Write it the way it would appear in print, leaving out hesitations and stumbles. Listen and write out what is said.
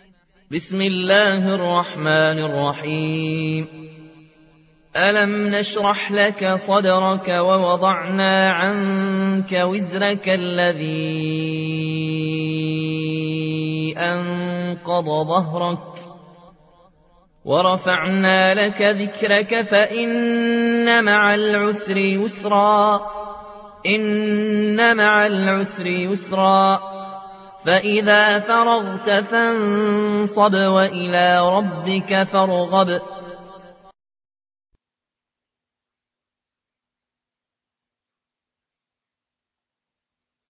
بسم الله الرحمن الرحيم. ألم نشرح لك صدرك ووضعنا عنك وزرك الذي أنقض ظهرك ورفعنا لك ذكرك فإن مع العسر يسرا إن مع العسر يسرا فإذا فرغت فانصب وإلى ربك فارغب